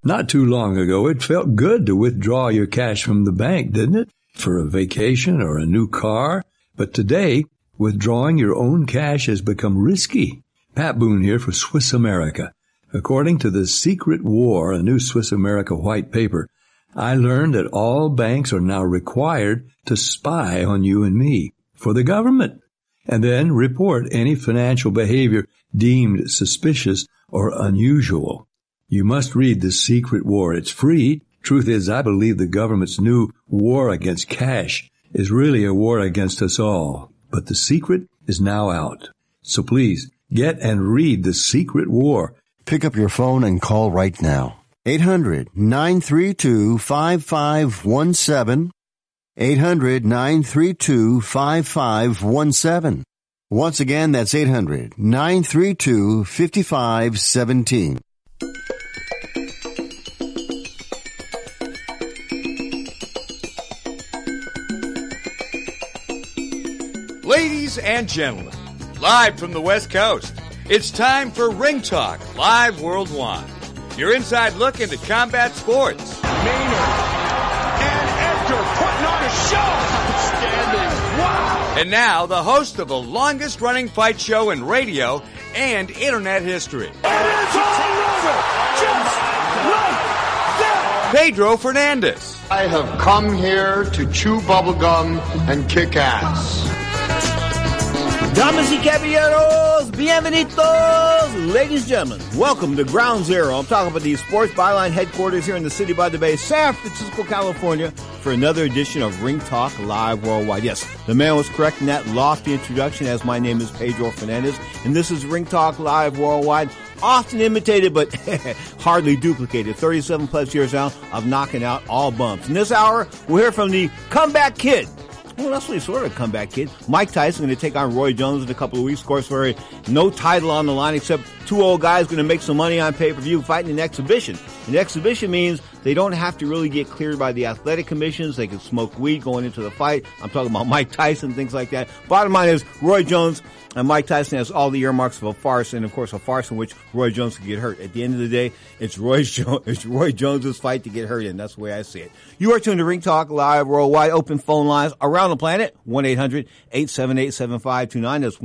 Not too long ago, it felt good to withdraw your cash from the bank, didn't it? For a vacation or a new car. But today, withdrawing your own cash has become risky. Pat Boone here for Swiss America. According to The Secret War, a new Swiss America white paper, I learned that all banks are now required to spy on you and me for the government, and then report any financial behavior deemed suspicious or unusual. You must read The Secret War. It's free. Truth is, I believe the government's new war against cash is really a war against us all. But the secret is now out. So please, get and read The Secret War. Pick up your phone and call right now. 800-932-5517. 800-932-5517. Once again, that's 800-932-5517. Ladies and gentlemen, live from the West Coast, it's time for Ring Talk Live Worldwide. Your inside look into combat sports. Maynard and Edgar putting on a show. Outstanding. Wow. And now, the host of the longest-running fight show in radio and internet history. It is all over. Just like that. Pedro Fernandez. I have come here to chew bubblegum and kick ass. Damas y caballeros, bienvenidos, ladies and gentlemen. Welcome to Ground Zero. I'm talking about the Sports Byline headquarters here in the city by the bay, San Francisco, California, for another edition of Ring Talk Live Worldwide. Yes, the man was correct in that lofty introduction, as my name is Pedro Fernandez, and this is Ring Talk Live Worldwide. Often imitated, but hardly duplicated. 37 plus years out of knocking out all bumps. In this hour, we'll hear from the comeback kid. Well, that's what he's sort of a comeback kid. Mike Tyson going to take on Roy Jones in a couple of weeks. Of course, for no title on the line except two old guys going to make some money on pay-per-view fighting an exhibition. An exhibition means they don't have to really get cleared by the athletic commissions. They can smoke weed going into the fight. I'm talking about Mike Tyson, things like that. Bottom line is Roy Jones and Mike Tyson has all the earmarks of a farce, and of course a farce in which Roy Jones could get hurt. At the end of the day, it's Roy Jones' fight to get hurt in. That's the way I see it. You are tuned to Ring Talk Live Worldwide. Open phone lines around the planet. 1-800-878-7529. That's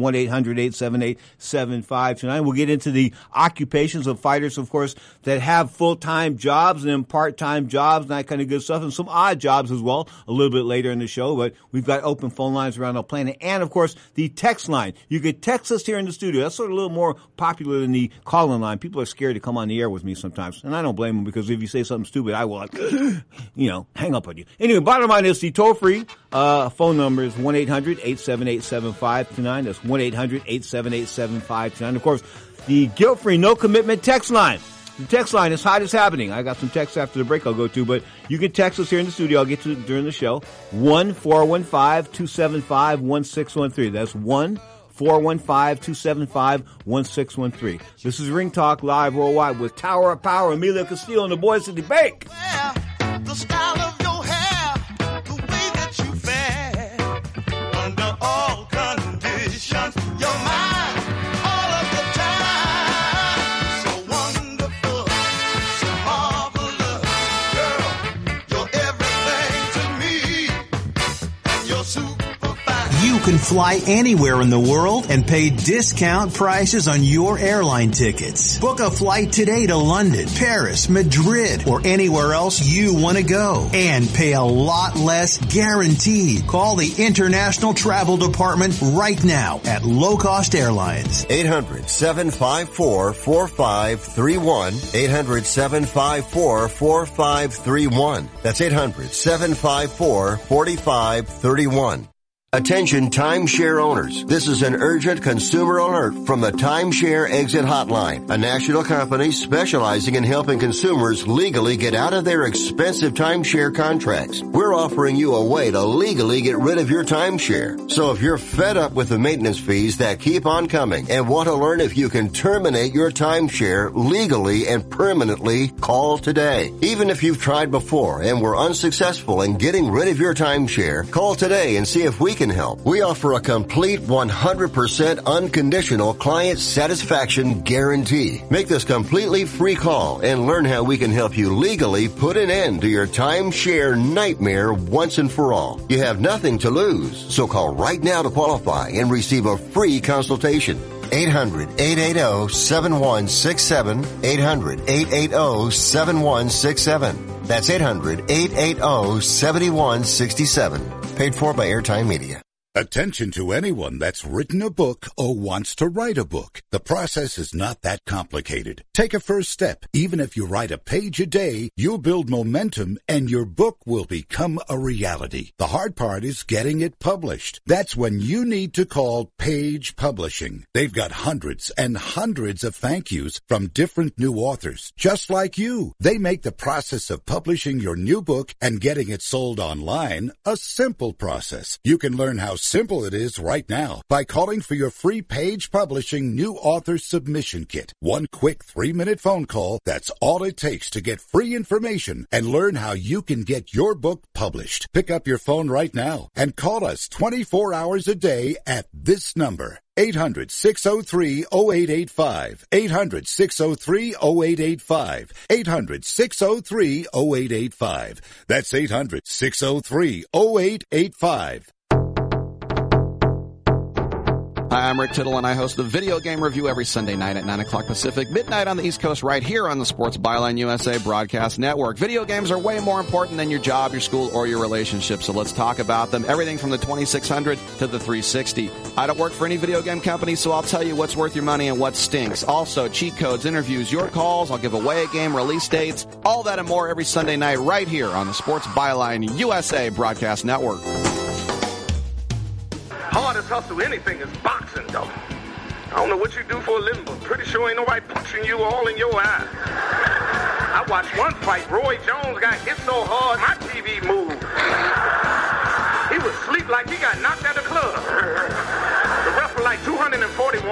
1-800-878-7529. We'll get into the occupations of fighters, of course, that have full-time jobs and then part-time jobs and that kind of good stuff, and some odd jobs as well a little bit later in the show. But we've got open phone lines around the planet. And, of course, the text line. You could text us here in the studio. That's sort of a little more popular than the call-in line. People are scared to come on the air with me sometimes, and I don't blame them, because if you say something stupid, I will, hang up on you. Anyway, bottom line is the toll-free phone number is 1-800-878-7529. That's 1-800-878-7529. Of course, the guilt-free, no-commitment text line. The text line is hot as happening. I got some texts after the break I'll go to, but you can text us here in the studio. I'll get to it during the show. 1-415-275-1613. That's 1-415-275-1613. This is Ring Talk Live Worldwide with Tower of Power, Emilio Castillo, and the boys at the bank. Yeah, the style of your hair, the way that you fare, under all conditions, you're mine all of the time. So wonderful, so marvelous, girl, you're everything to me, and you're super fine. You can fly anywhere in the world and pay discount prices on your airline tickets. Book a flight today to London, Paris, Madrid, or anywhere else you want to go. And pay a lot less guaranteed. Call the International Travel Department right now at Low Cost Airlines. 800-754-4531. 800-754-4531. That's 800-754-4531. Attention timeshare owners. This is an urgent consumer alert from the Timeshare Exit Hotline, a national company specializing in helping consumers legally get out of their expensive timeshare contracts. We're offering you a way to legally get rid of your timeshare. So if you're fed up with the maintenance fees that keep on coming and want to learn if you can terminate your timeshare legally and permanently, call today. Even if you've tried before and were unsuccessful in getting rid of your timeshare, call today and see if we can can help. We offer a complete 100% unconditional client satisfaction guarantee. Make this completely free call and learn how we can help you legally put an end to your timeshare nightmare once and for all. You have nothing to lose, so call right now to qualify and receive a free consultation. 800-880-7167. 800-880-7167. That's 800-880-7167. Paid for by Airtime Media. Attention to anyone that's written a book or wants to write a book. The process is not that complicated. Take a first step. Even if you write a page a day, you'll build momentum and your book will become a reality. The hard part is getting it published. That's when you need to call Page Publishing. They've got hundreds and hundreds of thank yous from different new authors, just like you. They make the process of publishing your new book and getting it sold online a simple process. You can learn how simple it is right now by calling for your free Page Publishing New Author Submission Kit. One quick 3-minute phone call, that's all it takes to get free information and learn how you can get your book published. Pick up your phone right now and call us 24 hours a day at this number. 800-603-0885. 800-603-0885. 800-603-0885. That's 800-603-0885. Hi, I'm Rick Tittle, and I host the Video Game Review every Sunday night at 9 o'clock Pacific, midnight on the East Coast, right here on the Sports Byline USA Broadcast Network. Video games are way more important than your job, your school, or your relationship, so let's talk about them. Everything from the 2600 to the 360. I don't work for any video game company, so I'll tell you what's worth your money and what stinks. Also, cheat codes, interviews, your calls. I'll give away a game, release dates, all that and more every Sunday night right here on the Sports Byline USA Broadcast Network. Hardest hustle anything is boxing, though. I don't know what you do for a living, but pretty sure ain't nobody punching you all in your eye. I watched one fight. Roy Jones got hit so hard, my TV moved. He was asleep like he got knocked out of the club. The ref was like 241,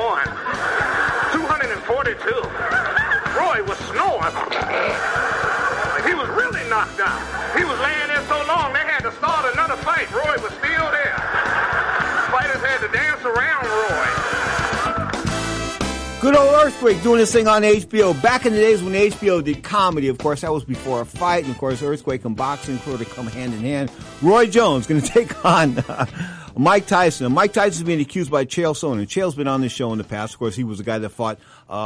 242. Roy was snoring. He was really knocked out. He was laying there so long, they had to start another fight. Roy was still there. Fighters had to dance around Roy. Good old Earthquake doing this thing on HBO. Back in the days when HBO did comedy, of course, that was before a fight. And, of course, Earthquake and boxing sort of come hand in hand. Roy Jones going to take on Mike Tyson. And Mike Tyson is being accused by Chael Sonnen. Chael's been on this show in the past. Of course, he was the guy that fought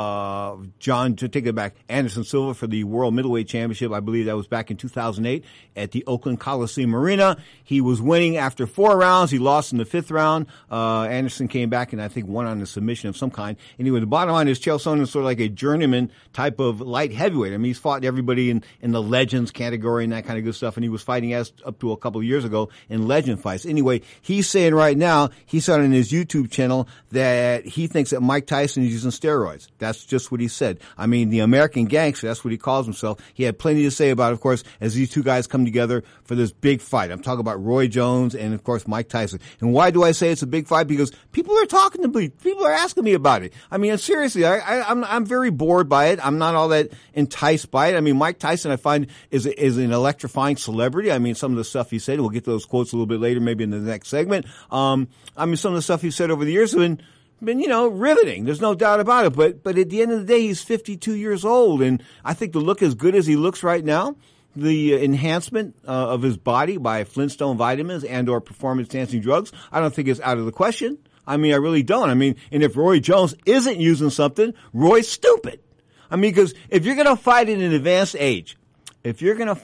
Anderson Silva for the World Middleweight Championship. I believe that was back in 2008 at the Oakland Coliseum Arena. He was winning after 4 rounds. He lost in the 5th round. Anderson came back and I think won on a submission of some kind. Anyway, the bottom line is Chael Sonnen is sort of like a journeyman type of light heavyweight. I mean, he's fought everybody in the Legends category and that kind of good stuff, and he was fighting up to a couple of years ago in Legend fights. Anyway, he's saying right now, he said on his YouTube channel that he thinks that Mike Tyson is using steroids. That's just what he said. I mean, the American Gangster, that's what he calls himself. He had plenty to say about it, of course, as these two guys come together for this big fight. I'm talking about Roy Jones and, of course, Mike Tyson. And why do I say it's a big fight? Because people are talking to me. People are asking me about it. I mean, seriously, I'm very bored by it. I'm not all that enticed by it. I mean, Mike Tyson, I find, is an electrifying celebrity. I mean, some of the stuff he said, we'll get to those quotes a little bit later, maybe in the next segment. I mean, some of the stuff he said over the years have been, riveting. There's no doubt about it. But at the end of the day, he's 52 years old. And I think to look as good as he looks right now, the enhancement of his body by Flintstone vitamins and or performance-enhancing drugs, I don't think is out of the question. I mean, I really don't. I mean, and if Roy Jones isn't using something, Roy's stupid. I mean, because if you're going to fight at an advanced age, you're going to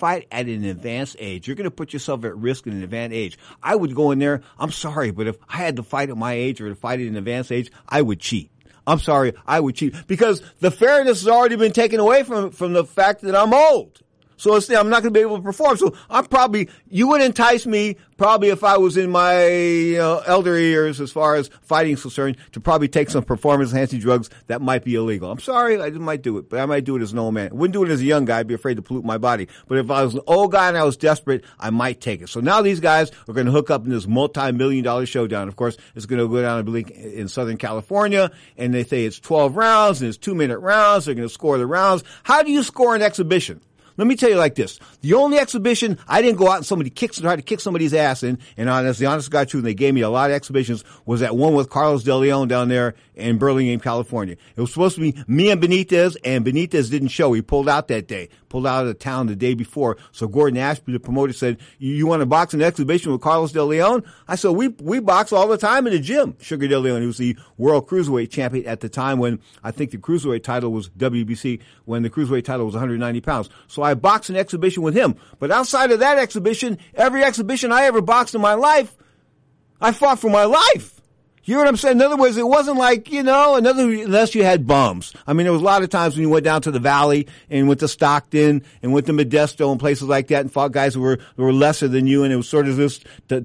put yourself at risk at an advanced age. I would go in there. I'm sorry, but if I had to fight at my age or to fight at an advanced age, I would cheat. I'm sorry, I would cheat because the fairness has already been taken away from the fact that I'm old. So I'm not going to be able to perform. So you would entice me probably if I was in my elder years as far as fighting is concerned to probably take some performance enhancing drugs that might be illegal. I'm sorry, I might do it, but I might do it as an old man. I wouldn't do it as a young guy. I'd be afraid to pollute my body. But if I was an old guy and I was desperate, I might take it. So now these guys are going to hook up in this multi-million-dollar showdown. Of course, it's going to go down, I believe, in Southern California, and they say it's 12 rounds and it's 2-minute rounds. They're going to score the rounds. How do you score an exhibition? let me tell you like this. The only exhibition I didn't go out and try to kick somebody's ass in, and as the honest God truth, and they gave me a lot of exhibitions, was that one with Carlos De Leon down there in Burlingame, California. It was supposed to be me and Benitez didn't show. He pulled out that day, pulled out of town the day before. So Gordon Ashby, the promoter, said, you want to box an exhibition with Carlos De Leon? I said, we box all the time in the gym. Sugar De Leon, he was the world cruiserweight champion at the time when I think the cruiserweight title was WBC, when the cruiserweight title was 190 pounds. So I boxed an exhibition with him. But outside of that exhibition, every exhibition I ever boxed in my life, I fought for my life. You know what I'm saying? In other words, it wasn't like, unless you had bums. I mean, there was a lot of times when you went down to the Valley and went to Stockton and went to Modesto and places like that and fought guys who were lesser than you, and it was sort of this,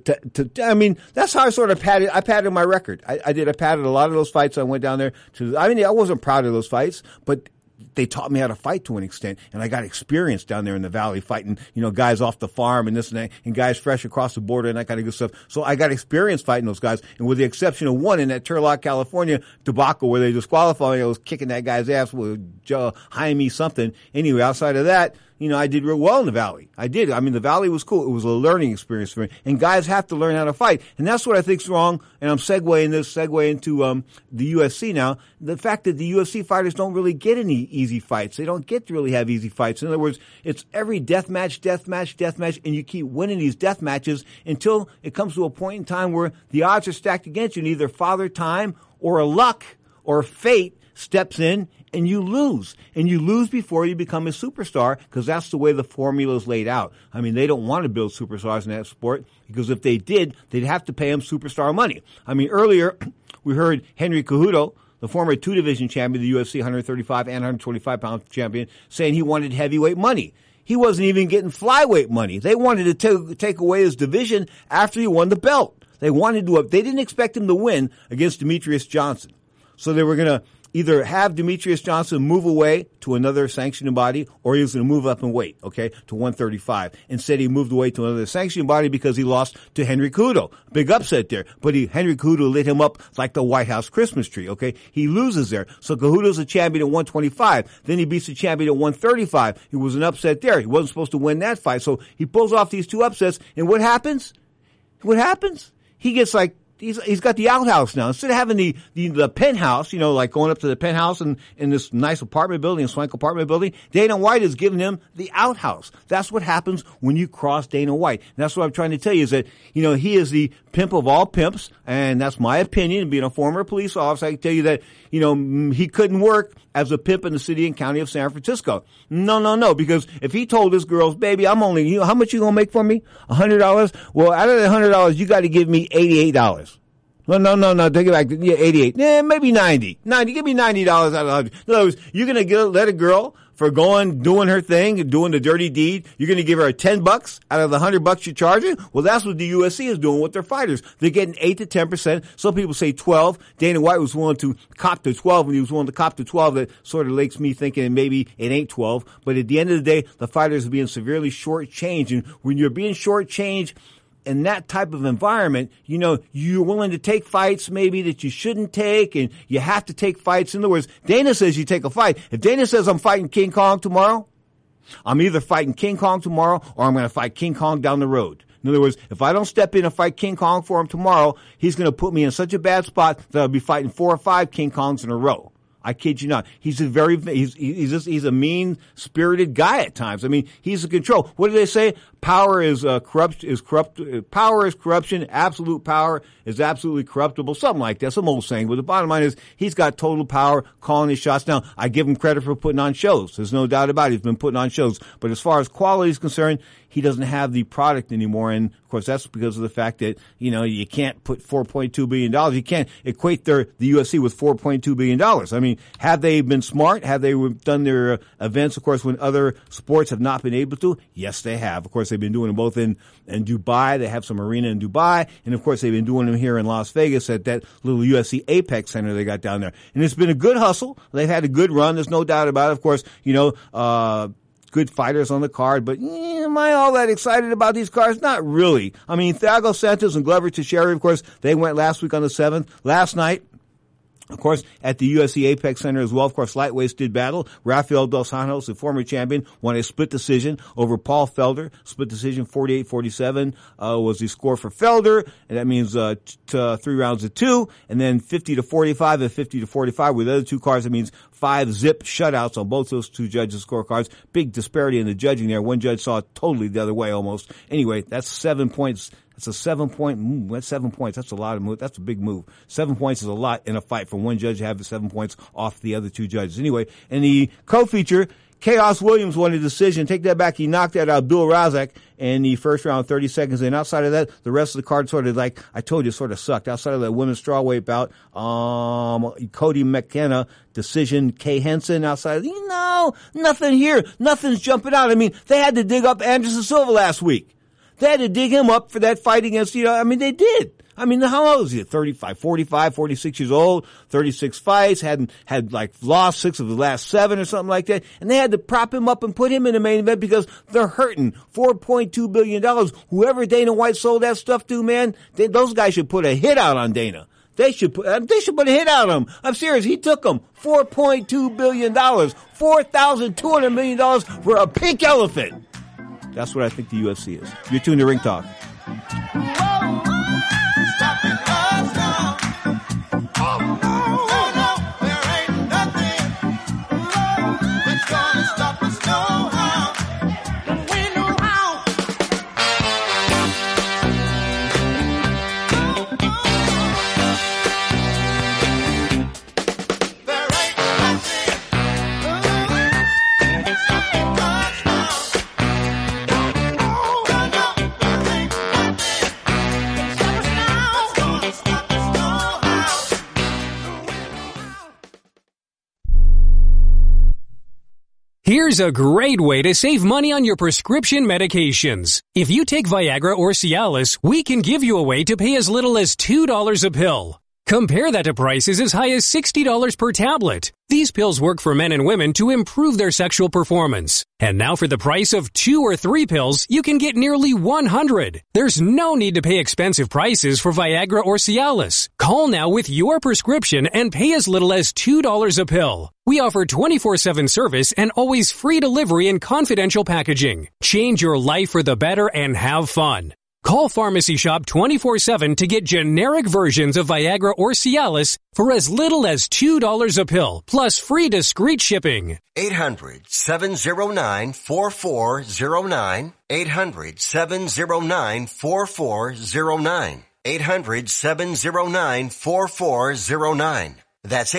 that's how I sort of patted my record. I patted a lot of those fights. I went down there I wasn't proud of those fights, but they taught me how to fight to an extent, and I got experience down there in the Valley fighting, guys off the farm and this and that, and guys fresh across the border and that kind of good stuff. So I got experience fighting those guys, and with the exception of one in that Turlock, California debacle where they disqualified me, I was kicking that guy's ass with Jaime something. Anyway, outside of that, I did real well in the Valley. I did. I mean, the Valley was cool. It was a learning experience for me. And guys have to learn how to fight. And that's what I think's wrong. And I'm segue into the UFC now. The fact that the UFC fighters don't really get any easy fights. They don't get to really have easy fights. In other words, it's every death match, and you keep winning these death matches until it comes to a point in time where the odds are stacked against you, and either Father Time or luck or fate steps in and you lose. And you lose before you become a superstar, because that's the way the formula is laid out. I mean, they don't want to build superstars in that sport, because if they did, they'd have to pay them superstar money. I mean, earlier we heard Henry Cejudo, the former two-division champion of the UFC, 135 and 125-pound champion, saying he wanted heavyweight money. He wasn't even getting flyweight money. They wanted to take away his division after he won the belt. They didn't expect him to win against Demetrius Johnson. So they were going to either have Demetrius Johnson move away to another sanctioning body, or he was going to move up in weight, to 135. Instead, he moved away to another sanctioning body because he lost to Henry Cejudo. Big upset there. But Henry Cejudo lit him up like the White House Christmas tree, He loses there. So Cejudo's a champion at 125. Then he beats the champion at 135. He was an upset there. He wasn't supposed to win that fight. So he pulls off these two upsets. And what happens? He gets he's got the outhouse now. Instead of having the penthouse, like going up to the penthouse in this nice apartment building, a swank apartment building, Dana White is giving him the outhouse. That's what happens when you cross Dana White. And that's what I'm trying to tell you is that, he is the pimp of all pimps, and that's my opinion. Being a former police officer, I can tell you that, he couldn't work as a pimp in the city and county of San Francisco. No, because if he told his girls, baby, I'm only, how much you gonna make for me? $100? Well, out of the $100, you got to give me $88. No, take it back. Yeah, 88. Yeah, maybe 90. Give me $90 out of 100. In other words, you're going to let a girl for doing her thing, doing the dirty deed. You're going to give her $10 out of the $100 you're charging? Well, that's what the UFC is doing with their fighters. They're getting 8 to 10%. Some people say 12. Dana White was willing to cop to 12, and he was willing to cop to 12. That sort of makes me thinking maybe it ain't 12. But at the end of the day, the fighters are being severely shortchanged. And when you're being shortchanged in that type of environment, you're willing to take fights maybe that you shouldn't take, and you have to take fights. In other words, Dana says you take a fight. If Dana says I'm fighting King Kong tomorrow, I'm either fighting King Kong tomorrow or I'm going to fight King Kong down the road. In other words, if I don't step in and fight King Kong for him tomorrow, he's going to put me in such a bad spot that I'll be fighting 4 or 5 King Kongs in a row. I kid you not. He's a mean-spirited guy at times. I mean, he's in control. What do they say? Power is corrupt. Power is corruption. Absolute power is absolutely corruptible. Something like that. Some old saying. But the bottom line is, he's got total power, calling his shots. Now, I give him credit for putting on shows. There's no doubt about it. He's been putting on shows. But as far as quality is concerned, he doesn't have the product anymore. And of course, that's because of the fact that, you can't put $4.2 billion. You can't equate the UFC with $4.2 billion. I mean, have they been smart? Have they done their events, of course, when other sports have not been able to? Yes, they have. Of course, they've been doing them both in Dubai. They have some arena in Dubai. And of course, they've been doing them here in Las Vegas at that little UFC Apex Center they got down there. And it's been a good hustle. They've had a good run. There's no doubt about it. Of course, good fighters on the card, but am I all that excited about these cards? Not really. I mean, Thiago Santos and Glover Teixeira, of course, they went last week on the 7th. Last night, Of course, at the UFC Apex Center as well, of course, lightweights did battle. Rafael Dos Anjos, the former champion, won a split decision over Paul Felder. Split decision, 48-47, was the score for Felder. And that means, 3 rounds of 2. And then 50-45 and 50-45 with the other two cards. That means 5-zip shutouts on both those two judges' scorecards. Big disparity in the judging there. One judge saw it totally the other way almost. Anyway, that's 7 points. That's a 7-point move. That's 7 points. That's a lot of move. That's a big move. 7 points is a lot in a fight for one judge to have the 7 points off the other two judges. Anyway, in the co-feature, Chaos Williams won a decision. Take that back. He knocked out Abdul Razak in the first round, 30 seconds. And outside of that, the rest of the card sort of, like I told you, sort of sucked. Outside of that women's strawweight bout, Cody McKenna decision, Kay Henson. Outside of, nothing here. Nothing's jumping out. I mean, they had to dig up Anderson Silva last week. They had to dig him up for that fight against, they did. I mean, how old is he? 35, 45, 46 years old, 36 fights, had lost 6 of the last 7 or something like that. And they had to prop him up and put him in the main event because they're hurting. $4.2 billion. Whoever Dana White sold that stuff to, man, those guys should put a hit out on Dana. They should put a hit out on him. I'm serious. He took them $4.2 billion, $4,200 million for a pink elephant. That's what I think the UFC is. You're tuned to Ring Talk. Here's a great way to save money on your prescription medications. If you take Viagra or Cialis, we can give you a way to pay as little as $2 a pill. Compare that to prices as high as $60 per tablet. These pills work for men and women to improve their sexual performance. And now for the price of 2 or 3 pills, you can get nearly 100. There's no need to pay expensive prices for Viagra or Cialis. Call now with your prescription and pay as little as $2 a pill. We offer 24/7 service and always free delivery and confidential packaging. Change your life for the better and have fun. Call Pharmacy Shop 24/7 to get generic versions of Viagra or Cialis for as little as $2 a pill, plus free discreet shipping. 800-709-4409. 800-709-4409. 800-709-4409. That's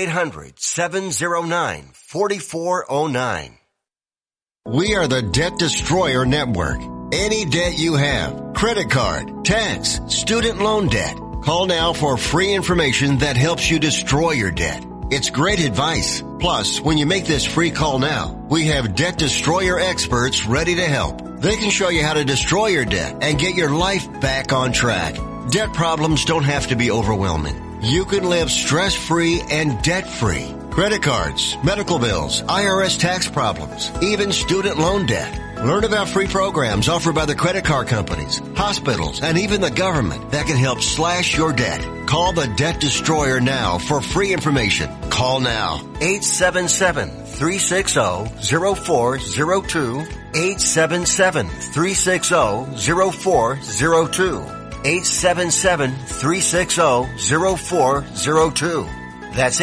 800-709-4409. We are the Debt Destroyer Network. Any debt you have, credit card, tax, student loan debt, call now for free information that helps you destroy your debt. It's great advice. Plus, when you make this free call now, we have Debt Destroyer experts ready to help. They can show you how to destroy your debt and get your life back on track. Debt problems don't have to be overwhelming. You can live stress-free and debt-free. Credit cards, medical bills, IRS tax problems, even student loan debt. Learn about free programs offered by the credit card companies, hospitals, and even the government that can help slash your debt. Call the Debt Destroyer now for free information. Call now. 877-360-0402. 877-360-0402. 877-360-0402. That's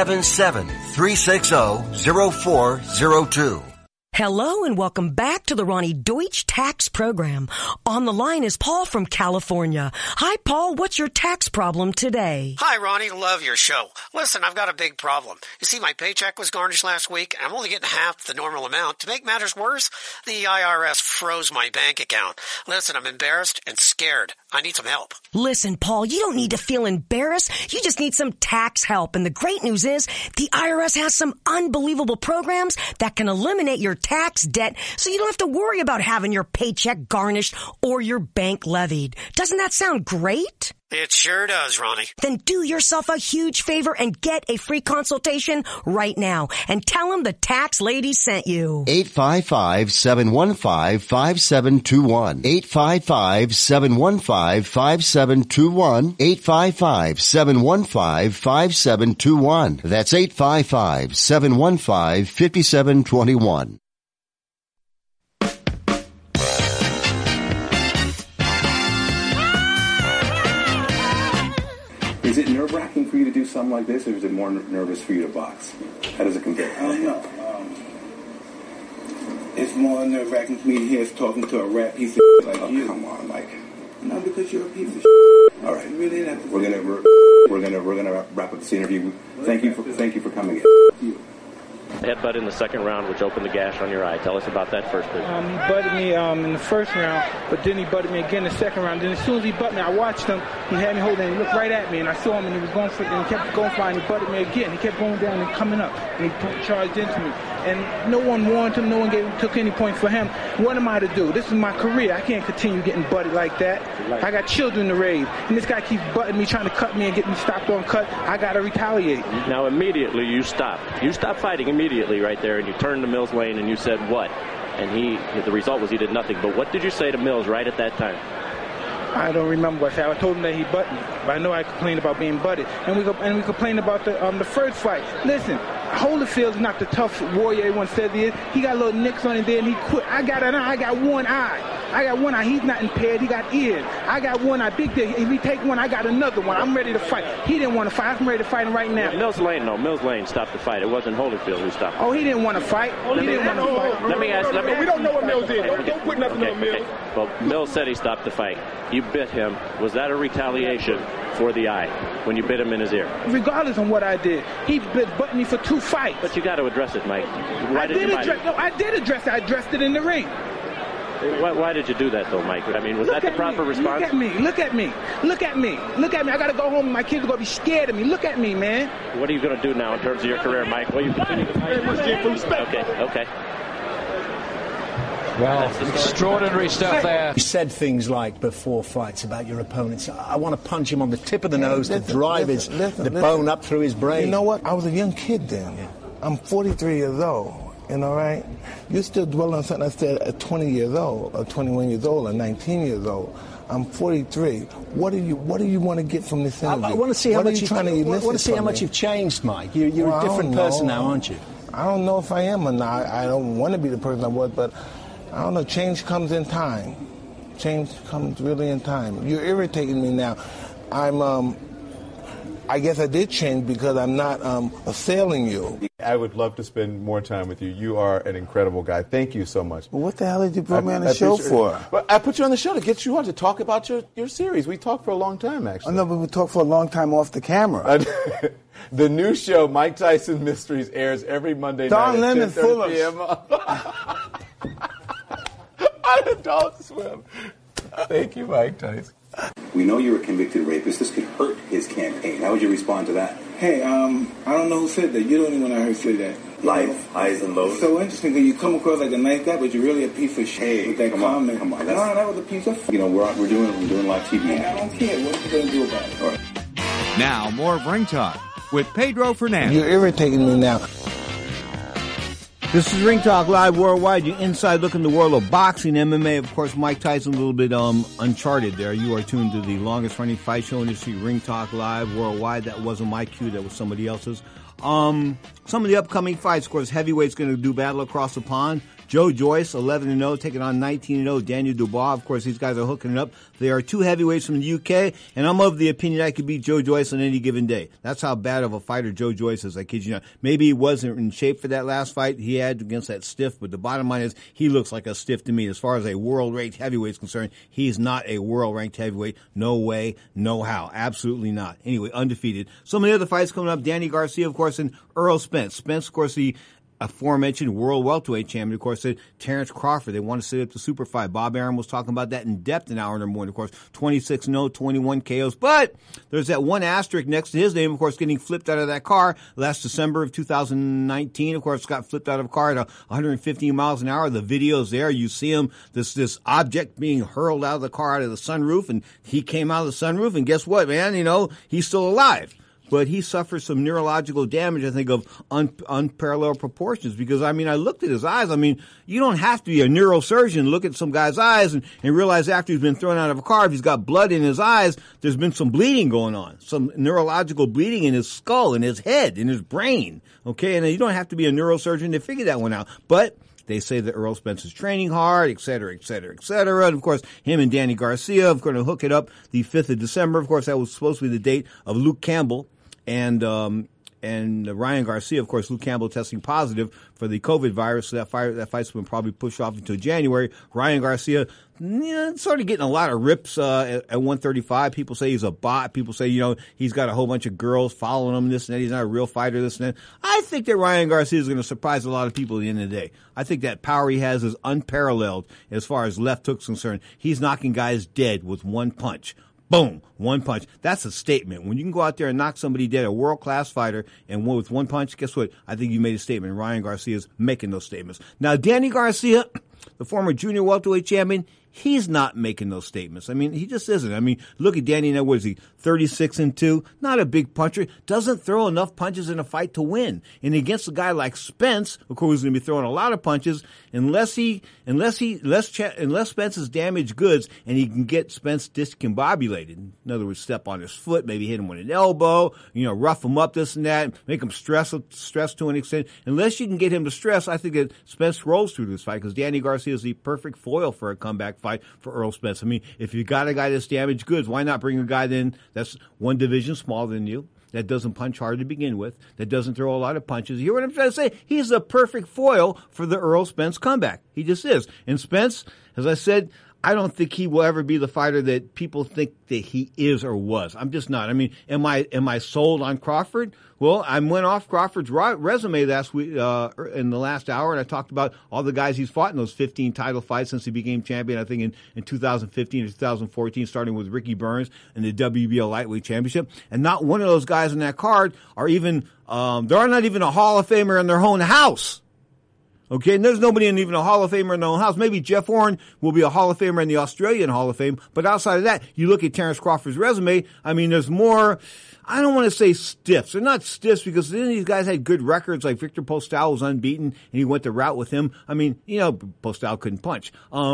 877-360-0402. Hello and welcome back to the Ronnie Deutsch Tax Program. On the line is Paul from California. Hi, Paul. What's your tax problem today? Hi, Ronnie. Love your show. Listen, I've got a big problem. You see, my paycheck was garnished last week, and I'm only getting half the normal amount. To make matters worse, the IRS froze my bank account. Listen, I'm embarrassed and scared. I need some help. Listen, Paul, you don't need to feel embarrassed. You just need some tax help. And the great news is the IRS has some unbelievable programs that can eliminate your tax debt so you don't have to worry about having your paycheck garnished or your bank levied. Doesn't that sound great? It sure does, Ronnie. Then do yourself a huge favor and get a free consultation right now and tell them the tax lady sent you. 855-715-5721. 855-715-5721. 855-715-5721. That's 855-715-5721. Is it nerve-wracking for you to do something like this, or is it more nervous for you to box? How does it compare? I don't know. It's more nerve-wracking for me to hear us talking to a rap piece of like you. Come on, Mike. No, because you're a piece of All right. Really, we're gonna wrap up this interview. Thank you for coming in. Headbutt in the second round, which opened the gash on your eye. Tell us about that first bit. He butted me in the first round, but then he butted me again in the second round. Then as soon as he butted me, I watched him. He had me holding, and he looked right at me, and I saw him, and he was going for it, and he kept going for it, and he butted me again. He kept going down and coming up, and he charged into me. And no one warned him. No one took any points for him. What am I to do? This is my career. I can't continue getting butted like that. I got children to raise, and this guy keeps butting me, trying to cut me and get me stopped on cut. I got to retaliate. Now, immediately you stopped. You stopped fighting immediately right there, and you turned to Mills Lane, and you said what? And the result was he did nothing. But what did you say to Mills right at that time? I don't remember what I said. I told him that he butted me, but I know I complained about being butted, and we complained about the first fight. Listen, Holyfield's not the tough warrior everyone says he is. He got little nicks on it there, and he quit. I got an eye. I got one eye. He's not impaired. He got ears. I got one eye. Big deal. If he take one, I got another one. I'm ready to fight. He didn't want to fight. I'm ready to fight him right now. Mills Lane stopped the fight. It wasn't Holyfield who stopped. Oh, he didn't want to fight. He didn't want to fight. Let me ask. We don't know what Mills is. Don't put nothing on Mills. Well, Mills said he stopped the fight. You bit him. Was that a retaliation for the eye when you bit him in his ear? Regardless of what I did, he butted me for 2 fights. But you got to address it, Mike. I did address it. I addressed it in the ring. Why did you do that, though, Mike? I mean, was that the proper response? Look at me. I got to go home and my kids are going to be scared of me. Look at me, man. What are you going to do now in terms of your career, Mike? Will you continue to fight? Okay. Well, extraordinary stuff there. You said things like before fights about your opponents. I want to punch him on the tip of the nose to drive the bone up through his brain. You know what? I was a young kid then. Yeah. I'm 43 years old. You know, right? You're still dwelling on something I said at 20 years old, or 21 years old, or 19 years old. I'm 43. What do you want to get from this interview? I want to see how much you've changed, Mike. You're a different person now, aren't you? I don't know if I am or not. I don't want to be the person I was, but I don't know. Change comes in time. Change comes really in time. You're irritating me now. I guess I did change because I'm not assailing you. I would love to spend more time with you. You are an incredible guy. Thank you so much. Well, what the hell did you put me on the show for? Well, I put you on the show to get you on to talk about your series. We talked for a long time, actually. I know, but we talked for a long time off the camera. The new show, Mike Tyson Mysteries, airs every Monday night at 10:30 p.m. on Adult Swim. Thank you, Mike Tyson. We know you're a convicted rapist. This could hurt his campaign. How would you respond to that? Hey, I don't know who said that. You're the only one I heard say that. Life, highs and lows. It's so interesting because you come across like a nice guy, but you're really a piece of shit with that comment. Come on. That was a piece of. You know, we're doing live TV now. I don't care. What are you going to do about it? All right. Now, more of Ring Talk with Pedro Fernandez. You're irritating me now. This is Ring Talk Live Worldwide, your inside look in the world of boxing, MMA. Of course, Mike Tyson, a little bit uncharted there. You are tuned to the longest-running fight show industry, Ring Talk Live Worldwide. That wasn't my cue. That was somebody else's. Some of the upcoming fights, of course, heavyweight's going to do battle across the pond. Joe Joyce, 11-0, taking on 19-0 Daniel Dubois. Of course, these guys are hooking it up. They are 2 heavyweights from the UK, and I'm of the opinion I could beat Joe Joyce on any given day. That's how bad of a fighter Joe Joyce is, I kid you not. Maybe he wasn't in shape for that last fight he had against that stiff, but the bottom line is he looks like a stiff to me. As far as a world-ranked heavyweight is concerned, he's not a world-ranked heavyweight. No way, no how. Absolutely not. Anyway, undefeated. So many other fights coming up. Danny Garcia, of course, and Earl Spence. Spence, of course, the aforementioned world welterweight champion, of course, said Terrence Crawford. They want to set up the super fight. Bob Arum was talking about that in depth in hour number one. Of course, 26-0, 21 KOs. But there's that one asterisk next to his name, of course, getting flipped out of that car last December of 2019. Of course, got flipped out of a car at 115 miles an hour. The video's there. You see him, this object being hurled out of the car, out of the sunroof, and he came out of the sunroof, and guess what, man? He's still alive. But he suffers some neurological damage, I think, of unparalleled proportions. Because, I looked at his eyes. You don't have to be a neurosurgeon. Look at some guy's eyes and realize after he's been thrown out of a car, if he's got blood in his eyes, there's been some bleeding going on. Some neurological bleeding in his skull, in his head, in his brain. Okay? And you don't have to be a neurosurgeon to figure that one out. But they say that Earl Spence is training hard, et cetera, et cetera, et cetera. And, of course, him and Danny Garcia are going to hook it up the 5th of December. Of course, that was supposed to be the date of Luke Campbell and Ryan Garcia. Of course, Luke Campbell testing positive for the COVID virus, so that fight's been probably pushed off until January. Ryan Garcia, sort of getting a lot of rips at 135. People say he's a bot. People say, he's got a whole bunch of girls following him, this and that. He's not a real fighter, this and that. I think that Ryan Garcia is going to surprise a lot of people at the end of the day. I think that power he has is unparalleled as far as left hook's concerned. He's knocking guys dead with one punch. Boom, one punch. That's a statement. When you can go out there and knock somebody dead, a world-class fighter, and with one punch, guess what? I think you made a statement. Ryan Garcia is making those statements. Now, Danny Garcia, the former junior welterweight champion, he's not making those statements. He just isn't. Look at Danny now. What is he? 36-2. Not a big puncher. Doesn't throw enough punches in a fight to win. And against a guy like Spence, of course, he's going to be throwing a lot of punches. Unless Spence is damaged goods and he can get Spence discombobulated. In other words, step on his foot, maybe hit him with an elbow, rough him up, this and that, make him stress to an extent. Unless you can get him to stress, I think that Spence rolls through this fight because Danny Garcia is the perfect foil for a comeback fight for Earl Spence. If you got a guy that's damaged goods, why not bring a guy then that's one division smaller than you, that doesn't punch hard to begin with, that doesn't throw a lot of punches? You hear what I'm trying to say? He's the perfect foil for the Earl Spence comeback. He just is. And Spence, as I said, I don't think he will ever be the fighter that people think that he is or was. I'm just not. Am I sold on Crawford? Well, I went off Crawford's resume last week, in the last hour, and I talked about all the guys he's fought in those 15 title fights since he became champion, I think in 2015 or 2014, starting with Ricky Burns in the WBO lightweight championship. And not one of those guys in that card are even, there are not even a Hall of Famer in their own house. Okay, and there's nobody even a Hall of Famer in their own house. Maybe Jeff Horn will be a Hall of Famer in the Australian Hall of Fame, but outside of that, you look at Terrence Crawford's resume, there's more, I don't want to say stiffs. They're not stiffs because these guys had good records, like Victor Postal was unbeaten, and he went the route with him. Postal couldn't punch.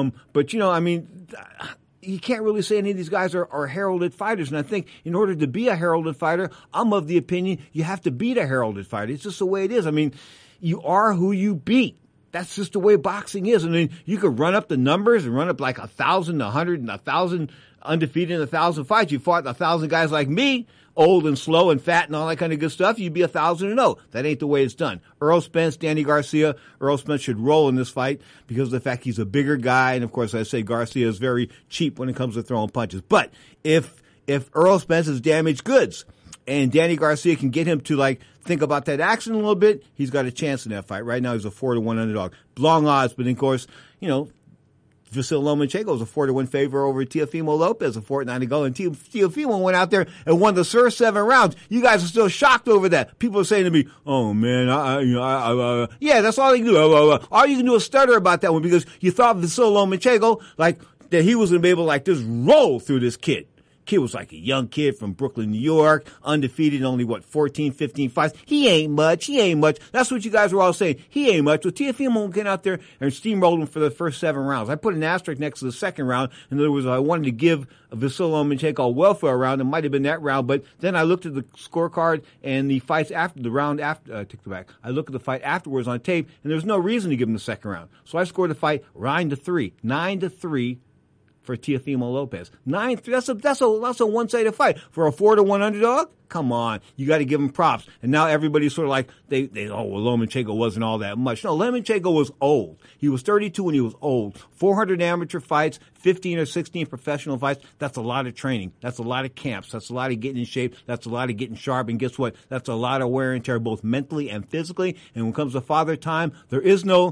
You can't really say any of these guys are heralded fighters. And I think in order to be a heralded fighter, I'm of the opinion you have to beat a heralded fighter. It's just the way it is. You are who you beat. That's just the way boxing is. You could run up the numbers and run up like 1,000, 100, and 1,000 undefeated in 1,000 fights. You fought 1,000 guys like me, old and slow and fat and all that kind of good stuff. You'd be 1,000-0. That ain't the way it's done. Earl Spence, Danny Garcia. Earl Spence should roll in this fight because of the fact he's a bigger guy. And of course, I say Garcia is very cheap when it comes to throwing punches. But if Earl Spence is damaged goods, and Danny Garcia can get him to think about that action a little bit, he's got a chance in that fight. Right now he's a 4-1 underdog. Long odds, but of course, Vasyl Lomachenko is a 4-1 favor over Teofimo Lopez a fortnight ago, and Teofimo went out there and won the first 7 rounds. You guys are still shocked over that. People are saying to me, "Oh man, yeah, that's all you can do. All you can do is stutter about that one because you thought Vasyl Lomachenko that he was going to be able to just roll through this kid." Kid was like a young kid from Brooklyn, New York, undefeated, only 14, 15 fights. He ain't much. That's what you guys were all saying. He ain't much. Well, Teofimo went out there and steamrolled him for the first 7 rounds. I put an asterisk next to the second round. In other words, I wanted to give Vasyl Lomachenko a welfare round. It might have been that round, but then I looked at the scorecard and the fights after the round after, I took it back. I looked at the fight afterwards on tape, and there was no reason to give him the second round. So I scored the fight 9-3. 9-3. for Teofimo Lopez. 9-3. That's a one-sided fight. For a 4-1 underdog? Come on. You got to give him props. And now everybody's sort of like, Lomachenko wasn't all that much. No, Lomachenko was old. He was 32 when he was old. 400 amateur fights, 15 or 16 professional fights. That's a lot of training. That's a lot of camps. That's a lot of getting in shape. That's a lot of getting sharp. And guess what? That's a lot of wear and tear, both mentally and physically. And when it comes to father time, there's no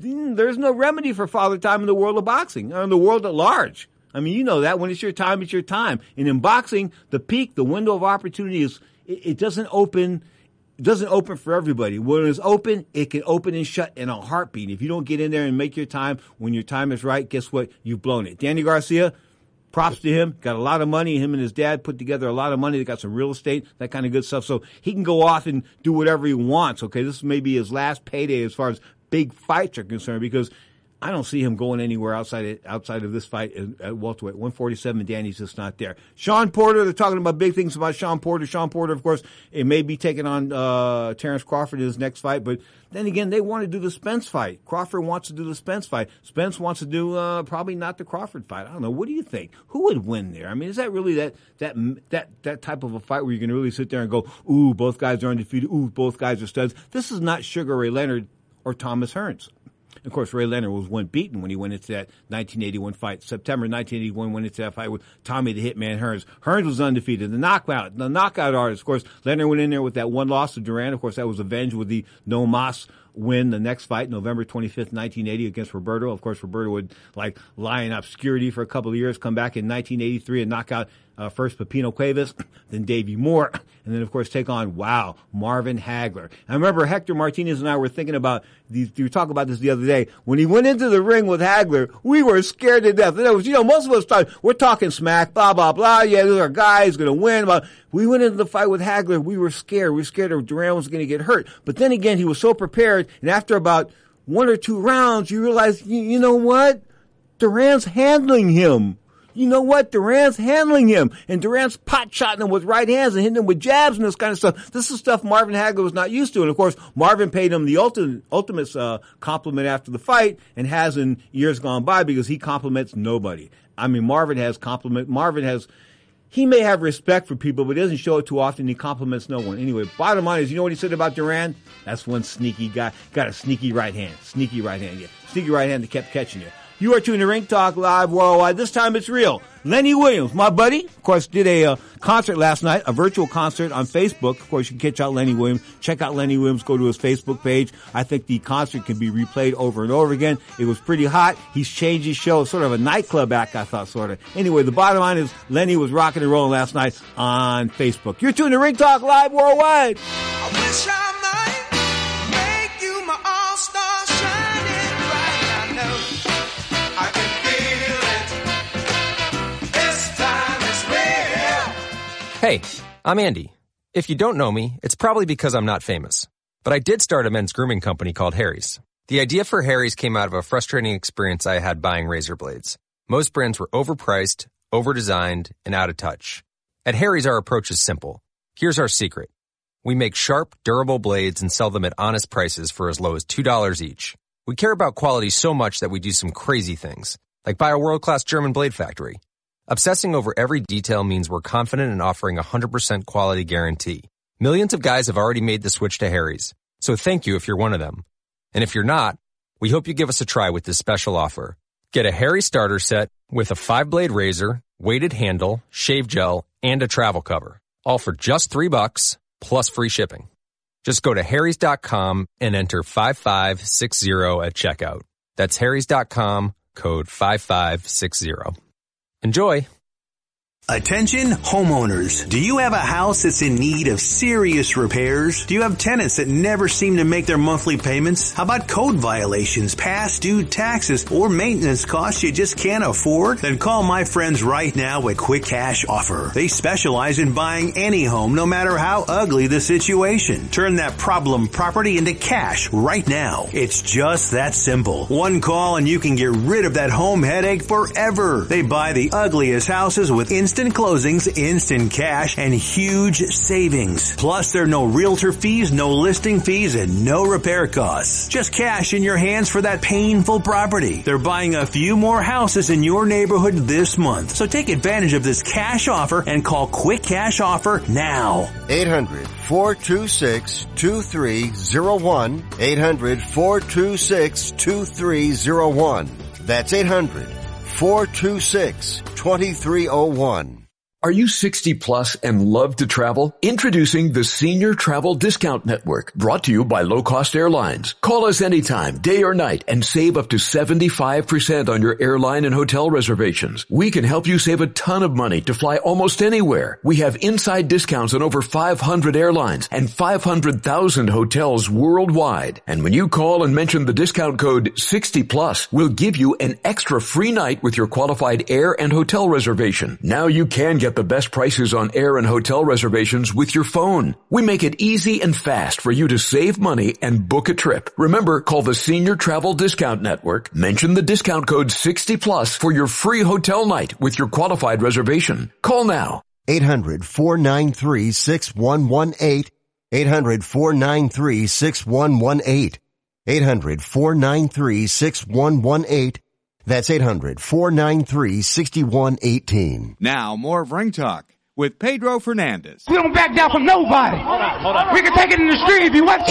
remedy for father time in the world of boxing, or in the world at large. I mean, you know that. When it's your time, it's your time. And in boxing, the peak, the window of opportunity it doesn't open for everybody. When it's open, it can open and shut in a heartbeat. If you don't get in there and make your time when your time is right, guess what? You've blown it. Danny Garcia, props to him. Got a lot of money. Him and his dad put together a lot of money. They got some real estate, that kind of good stuff. So he can go off and do whatever he wants. Okay, this may be his last payday as far as big fights are concerned, because I don't see him going anywhere outside of this fight at welterweight. 147, Danny's just not there. Sean Porter, they're talking about big things about Sean Porter. Sean Porter, of course, it may be taking on Terrence Crawford in his next fight, but then again, they want to do the Spence fight. Crawford wants to do the Spence fight. Spence wants to do probably not the Crawford fight. I don't know. What do you think? Who would win there? I mean, is that really that type of a fight where you can really sit there and go, ooh, both guys are undefeated. Ooh, both guys are studs. This is not Sugar Ray Leonard or Thomas Hearns. Of course, Ray Leonard was beaten when he went into that 1981 fight. September 1981 went into that fight with Tommy the Hitman Hearns. Hearns was undefeated. The knockout artist. Of course, Leonard went in there with that one loss to Duran. Of course, that was avenged with the No Mas win the next fight, November 25th, 1980 against Roberto. Of course, Roberto would lie in obscurity for a couple of years, come back in 1983 and knock out first Pepino Cuevas, then Davey Moore, and then, of course, take on, Marvin Hagler. I remember Hector Martinez and I were thinking about we were talking about this the other day. When he went into the ring with Hagler, we were scared to death. It was, most of us thought, we're talking smack, blah, blah, blah. Yeah, this is our guy, he's going to win. We went into the fight with Hagler, we were scared. We were scared that Duran was going to get hurt. But then again, he was so prepared, and after about 1 or 2 rounds, you realize, you know what? Duran's handling him. You know what? Duran's handling him. And Duran's pot-shotting him with right hands and hitting him with jabs and this kind of stuff. This is stuff Marvin Hagler was not used to. And, of course, Marvin paid him the ultimate compliment after the fight, and has in years gone by, because he compliments nobody. I mean, he may have respect for people, but he doesn't show it too often. He compliments no one. Anyway, bottom line is, you know what he said about Duran? That's one sneaky guy. Got a sneaky right hand. Sneaky right hand that kept catching you. You are tuning to Ring Talk Live Worldwide. This time it's real. Lenny Williams, my buddy, of course, did a concert last night, a virtual concert on Facebook. Of course, you can catch out Lenny Williams. Check out Lenny Williams. Go to his Facebook page. I think the concert can be replayed over and over again. It was pretty hot. He's changed his show. Sort of a nightclub act, I thought, sort of. Anyway, the bottom line is Lenny was rocking and rolling last night on Facebook. You're tuning to Ring Talk Live Worldwide. I wish I might make you my all-star shining bright. I know I can feel it. This time it's real. Hey, I'm Andy. If you don't know me, it's probably because I'm not famous. But I did start a men's grooming company called Harry's. The idea for Harry's came out of a frustrating experience I had buying razor blades. Most brands were overpriced, overdesigned, and out of touch. At Harry's, our approach is simple. Here's our secret. We make sharp, durable blades and sell them at honest prices for as low as $2 each. We care about quality so much that we do some crazy things, like buy a world-class German blade factory. Obsessing over every detail means we're confident in offering a 100% quality guarantee. Millions of guys have already made the switch to Harry's, so thank you if you're one of them. And if you're not, we hope you give us a try with this special offer. Get a Harry starter set with a 5-blade razor, weighted handle, shave gel, and a travel cover, all for just $3 plus free shipping. Just go to harrys.com and enter 5560 at checkout. That's harrys.com, code 5560. Enjoy. Attention homeowners. Do you have a house that's in need of serious repairs? Do you have tenants that never seem to make their monthly payments? How about code violations, past due taxes, or maintenance costs you just can't afford? Then call my friends right now at Quick Cash Offer. They specialize in buying any home, no matter how ugly the situation. Turn that problem property into cash right now. It's just that simple. One call and you can get rid of that home headache forever. They buy the ugliest houses with instant instant closings, instant cash, and huge savings. Plus, there are no realtor fees, no listing fees, and no repair costs. Just cash in your hands for that painful property. They're buying a few more houses in your neighborhood this month. So take advantage of this cash offer and call Quick Cash Offer now. 800-426-2301. 800-426-2301. That's 800-426-2301. Are you 60 plus and love to travel? Introducing the Senior Travel Discount Network, brought to you by Low Cost Airlines. Call us anytime, day or night, and save up to 75% on your airline and hotel reservations. We can help you save a ton of money to fly almost anywhere. We have inside discounts on over 500 airlines and 500,000 hotels worldwide. And when you call and mention the discount code 60 plus, we'll give you an extra free night with your qualified air and hotel reservation. Now you can get the best prices on air and hotel reservations with your phone. We make it easy and fast for you to save money and book a trip. Remember, call the Senior Travel Discount Network, mention the discount code 60 plus for your free hotel night with your qualified reservation. Call now. 800-493-6118. 800-493-6118. 800-493-6118. That's 800-493-6118. Now, more of Ring Talk with Pedro Fernandez. We don't back down from nobody. Hold on. We can take it in the street if you want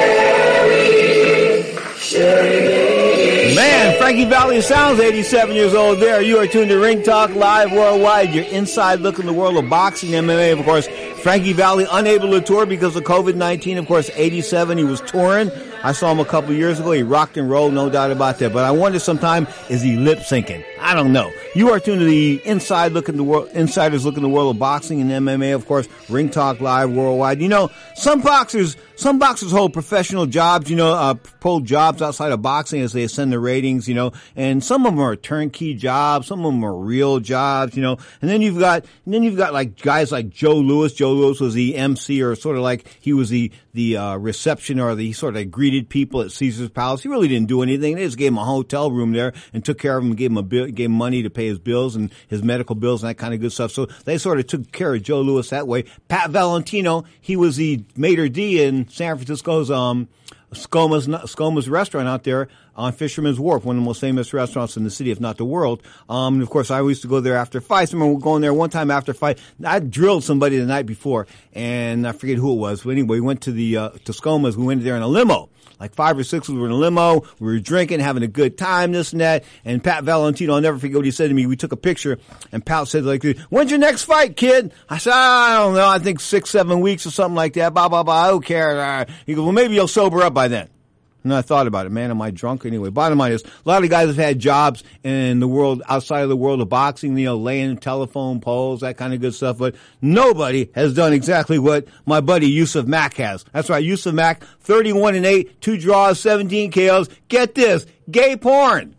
to. Man, Frankie Valli sounds 87 years old there. You are tuned to Ring Talk Live Worldwide, your inside look in the world of boxing, MMA, of course. Frankie Valli unable to tour because of COVID-19. Of course, 87, he was touring. I saw him a couple years ago. He rocked and rolled, no doubt about that. But I wonder sometime, is he lip syncing? I don't know. You are tuned to the insiders look in the world of boxing and MMA, of course. Ring Talk Live Worldwide. You know, some boxers hold professional jobs, pull jobs outside of boxing as they ascend the ratings, and some of them are turnkey jobs, some of them are real jobs, and then you've got like guys like Joe Louis. Joe Louis was the MC, or sort of like he was the reception, or he sort of greeted people at Caesar's Palace. He really didn't do anything. They just gave him a hotel room there and took care of him, gave him money to pay his bills and his medical bills and that kind of good stuff. So they sort of took care of Joe Louis that way. Pat Valentino, he was the maitre d' in San Francisco's Skoma's restaurant out there on Fisherman's Wharf, one of the most famous restaurants in the city, if not the world. And of course, I used to go there after fights. I remember going there one time after fight. I drilled somebody the night before, and I forget who it was. But anyway, we went to to Skoma's. We went there in a limo. Like 5 or 6 we were in a limo. We were drinking, having a good time, this and that. And Pat Valentino, I'll never forget what he said to me. We took a picture, and Pat said, like, when's your next fight, kid? I said, I don't know. I think 6-7 weeks or something like that. Blah, blah, blah. I don't care. He goes, well, maybe you'll sober up by then. And I thought about it. Man, am I drunk? Anyway, bottom line is, a lot of guys have had jobs in the world, outside of the world of boxing, laying telephone poles, that kind of good stuff. But nobody has done exactly what my buddy Yusuf Mack has. That's right, Yusuf Mack, 31-8, 2 draws, 17 KOs. Get this, gay porn.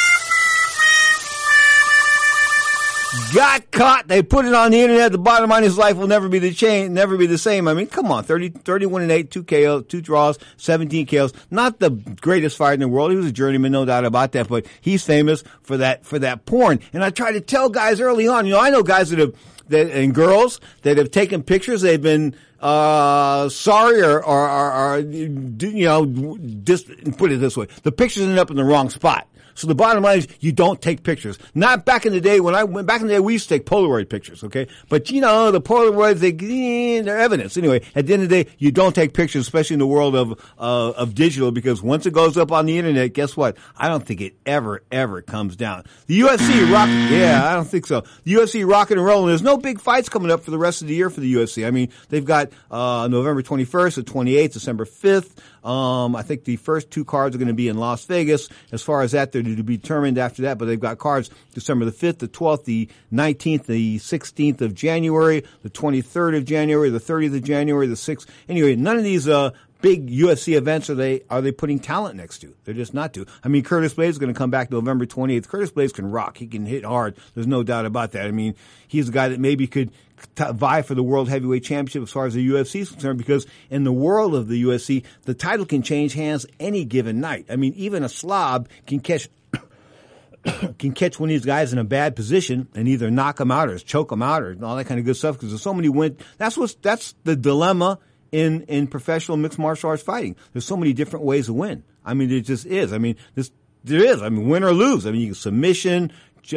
Got caught. They put it on the internet. The bottom line, his life will never be the same. I mean, come on, 31-8, 2 KOs, 2 draws, 17 KOs. Not the greatest fighter in the world. He was a journeyman, no doubt about that. But he's famous for that porn. And I try to tell guys early on. I know guys and girls that have taken pictures. They've been sorry or just put it this way: the pictures ended up in the wrong spot. So the bottom line is, you don't take pictures. Not back in the day we used to take Polaroid pictures, okay? But the Polaroids, they're evidence. Anyway, at the end of the day, you don't take pictures, especially in the world of digital, because once it goes up on the internet, guess what? I don't think it ever comes down. The UFC I don't think so. The UFC rocking and rolling. There's no big fights coming up for the rest of the year for the UFC. I mean, they've got, November 21st, the 28th, December 5th. I think the first 2 cards are going to be in Las Vegas. As far as that, they're to be determined after that, but they've got cards December the 5th, the 12th, the 19th, the 16th of January, the 23rd of January, the 30th of January, the 6th. Anyway, none of these big UFC events are they putting talent next to. They're just not to. I mean, Curtis Blades is going to come back November 28th. Curtis Blades can rock. He can hit hard. There's no doubt about that. I mean, he's a guy that maybe could vie for the World Heavyweight Championship as far as the UFC is concerned, because in the world of the UFC, the title can change hands any given night. I mean, even a slob can catch can catch one of these guys in a bad position and either knock them out or choke them out or all that kind of good stuff because there's so many wins. That's the dilemma in professional mixed martial arts fighting. There's so many different ways to win. I mean, there just is. I mean, there is. I mean, win or lose. I mean, you can submission,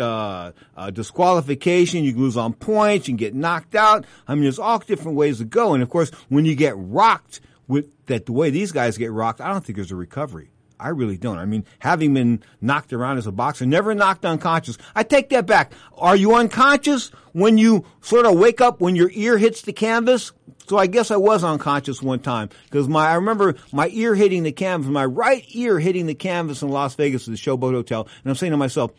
disqualification, you can lose on points, you can get knocked out. I mean, there's all different ways to go. And of course, when you get rocked the way these guys get rocked, I don't think there's a recovery. I really don't. I mean, having been knocked around as a boxer, never knocked unconscious. I take that back. Are you unconscious when you sort of wake up when your ear hits the canvas? So I guess I was unconscious one time because I remember my ear hitting the canvas, my right ear hitting the canvas in Las Vegas at the Showboat Hotel. And I'm saying to myself,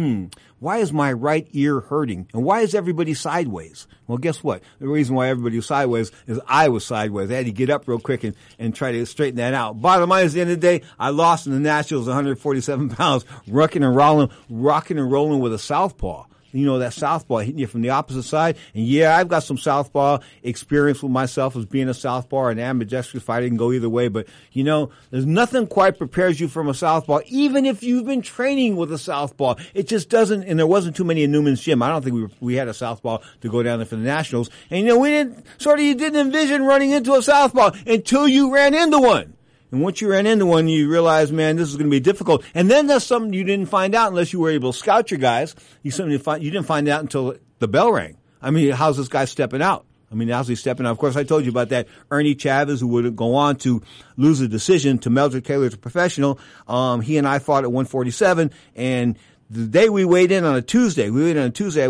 why is my right ear hurting? And why is everybody sideways? Well, guess what? The reason why everybody was sideways is I was sideways. I had to get up real quick and try to straighten that out. Bottom line is, at the end of the day, I lost in the Nationals 147 pounds, rocking and rolling with a southpaw. You know, that southpaw hitting you from the opposite side. And yeah, I've got some southpaw experience with myself as being a southpaw and ambidextrous fighter can go either way. But, you know, there's nothing quite prepares you from a southpaw, even if you've been training with a southpaw. It just doesn't, and there wasn't too many in Newman's gym. I don't think we had a southpaw to go down there for the Nationals. And, you know, you didn't envision running into a southpaw until you ran into one. And once you ran into one, you realize, man, this is going to be difficult. And then there's something you didn't find out unless you were able to scout your guys. You didn't find out until the bell rang. I mean, how's this guy stepping out? I mean, how's he stepping out? Of course, I told you about that Ernie Chavez, who would go on to lose a decision to Meldrick Taylor as a professional. He and I fought at 147, and the day we weighed in on a Tuesday, I weighed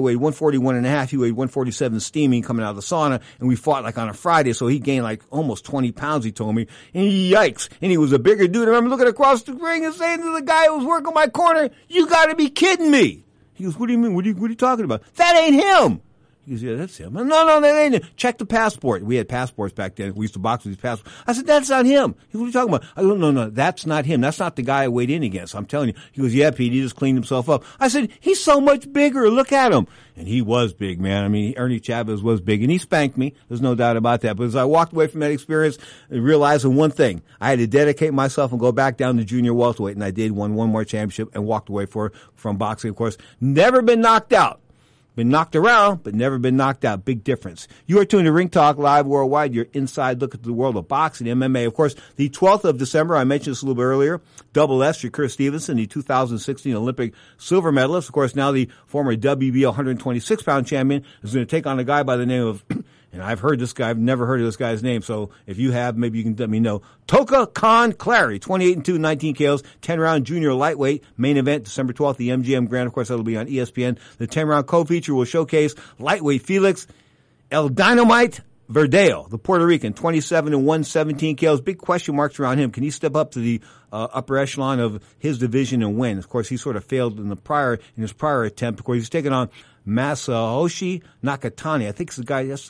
141.5. He weighed 147 steaming coming out of the sauna, and we fought like on a Friday, so he gained like almost 20 pounds, he told me. And yikes. And he was a bigger dude. I remember looking across the ring and saying to the guy who was working my corner, "You gotta be kidding me." He goes, "What do you mean? What are you talking about?" "That ain't him." He goes, "Yeah, that's him." No, that ain't him. Check the passport. We had passports back then. We used to box with these passports. I said, "That's not him." He goes, "What are you talking about?" I go, No, that's not him. That's not the guy I weighed in against. I'm telling you. He goes, "Yeah, Pete, he just cleaned himself up." I said, "He's so much bigger. Look at him." And he was big, man. I mean, Ernie Chavez was big, and he spanked me. There's no doubt about that. But as I walked away from that experience, I realized one thing. I had to dedicate myself and go back down to junior welterweight, and I did, won one more championship, and walked away from boxing, of course. Never been knocked out. Been knocked around, but never been knocked out. Big difference. You are tuned to Ring Talk Live Worldwide, your inside look at the world of boxing, MMA. Of course, the 12th of December, I mentioned this a little bit earlier, Double S, Shakur Stevenson, the 2016 Olympic silver medalist. Of course, now the former WBO 126-pound champion is going to take on a guy by the name of, and I've heard this guy, I've never heard of this guy's name, so if you have, maybe you can let me know. Toka Khan Clary, 28-2, 19 KOs, 10-round junior lightweight, main event December 12th, the MGM Grand. Of course, that'll be on ESPN. The 10-round co-feature will showcase lightweight Felix El Dynamite Verdeo, the Puerto Rican, 27-1, 17 KOs. Big question marks around him. Can he step up to the upper echelon of his division and win? Of course, he sort of failed in his prior attempt. Of course, he's taking on Masayoshi Nakatani. I think it's that's the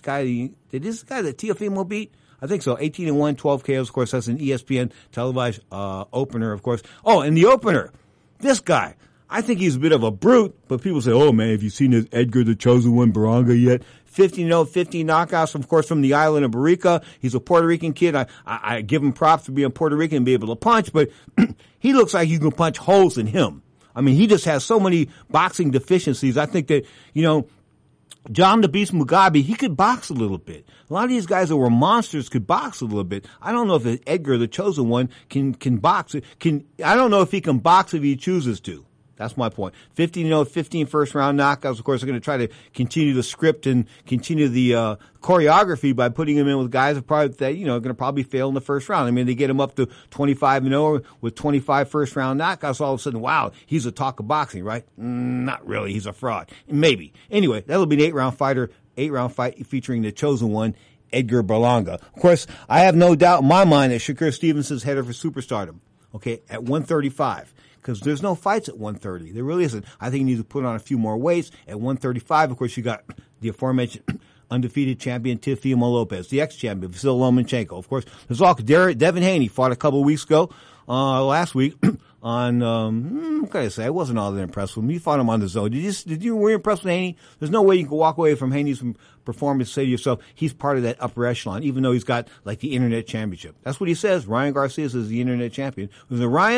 guy that Teofimo beat? I think so. 18-1, 12 KOs. Of course, that's an ESPN televised opener, of course. Oh, and the opener, this guy. I think he's a bit of a brute, but people say, "Oh man, have you seen this Edgar the Chosen One Baranga yet?" 15-0, 15 knockouts, of course, from the island of Barica. He's a Puerto Rican kid. I give him props for being Puerto Rican and be able to punch, but he looks like you can punch holes in him. I mean, he just has so many boxing deficiencies. I think that, you know, John the Beast Mugabe, he could box a little bit. A lot of these guys that were monsters could box a little bit. I don't know if Edgar, the Chosen One, can box. I don't know if he can box if he chooses to. That's my point. 15-0, 15 first-round knockouts. Of course, they're going to try to continue the script and continue the choreography by putting him in with guys that are going to probably fail in the first round. I mean, they get him up to 25-0 with 25 first-round knockouts. All of a sudden, wow, he's a talk of boxing, right? Not really. He's a fraud. Maybe. Anyway, that'll be an 8-round fight featuring the Chosen One, Edgar Berlanga. Of course, I have no doubt in my mind that Shakur Stevenson's headed for superstardom, okay, at 135. Because there's no fights at 130. There really isn't. I think you need to put on a few more weights. At 135, of course, you got the aforementioned undefeated champion Teofimo Lopez, the ex-champion Vasyl Lomachenko. Of course, there's all Devin Haney fought a couple of weeks ago, last week on, what can I say? I wasn't all that impressed with him. You fought him on the zone. Were you impressed with Haney? There's no way you can walk away from Haney's performance and say to yourself, he's part of that upper echelon, even though he's got like the internet championship. That's what he says. Ryan Garcia says the internet champion. Was it Ryan?